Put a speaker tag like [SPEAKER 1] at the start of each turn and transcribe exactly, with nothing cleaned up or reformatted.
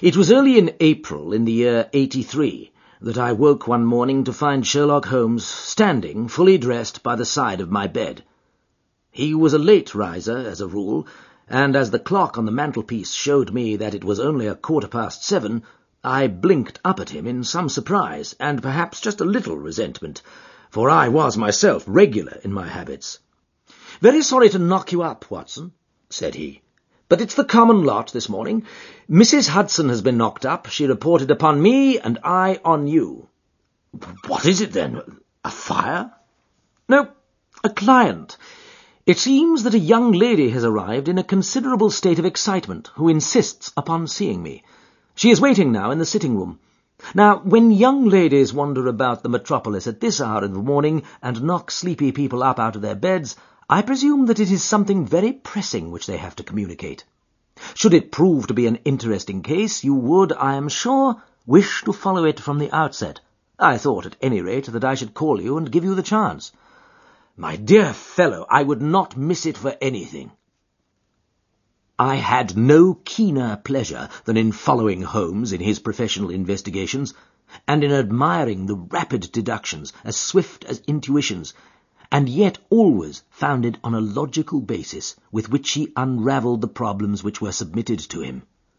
[SPEAKER 1] It was early in April in the year eighty-three that I woke one morning to find Sherlock Holmes standing, fully dressed, by the side of my bed. He was a late riser, as a rule, and as the clock on the mantelpiece showed me that it was only a quarter past seven, I blinked up at him in some surprise, and perhaps just a little resentment, for I was myself regular in my habits. "Very sorry to knock you up, Watson," said he, "but it's the common lot this morning. Missus Hudson has been knocked up. She reported upon me, and I on you." "What is it, then? A fire?" "No, a client. It seems that a young lady has arrived in a considerable state of excitement, who insists upon seeing me. She is waiting now in the sitting-room. Now, when young ladies wander about the metropolis at this hour of the morning and knock sleepy people up out of their beds, I presume that it is something very pressing which they have to communicate. Should it prove to be an interesting case, you would, I am sure, wish to follow it from the outset. I thought, at any rate, that I should call you and give you the chance." "My dear fellow, I would not miss it for anything." I had no keener pleasure than in following Holmes in his professional investigations, and in admiring the rapid deductions, as swift as intuitions, and yet always founded on a logical basis, with which he unravelled the problems which were submitted to him.